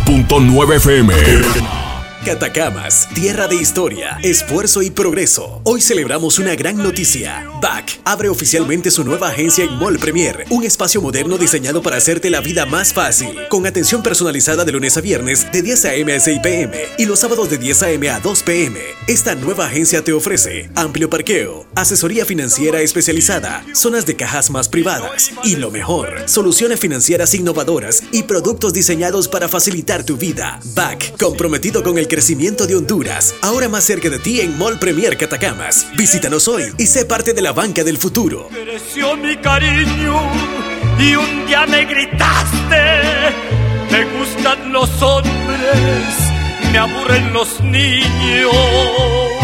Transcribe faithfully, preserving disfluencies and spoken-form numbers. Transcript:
punto nueve F M. Catacamas, tierra de historia, esfuerzo y progreso. Hoy celebramos una gran noticia. B A C abre oficialmente su nueva agencia en Mall Premier, un espacio moderno diseñado para hacerte la vida más fácil, con atención personalizada de lunes a viernes de diez a eme a seis pe eme y los sábados de diez a eme a dos pe eme. Esta nueva agencia te ofrece amplio parqueo, asesoría financiera especializada, zonas de cajas más privadas y lo mejor, soluciones financieras innovadoras y productos diseñados para facilitar tu vida. B A C, comprometido con el crecimiento de Honduras, ahora más cerca de ti en Mall Premier Catacamas. Visítanos hoy y sé parte de la banca del futuro. Creció mi cariño y un día me gritaste: me gustan los hombres, me aburren los niños.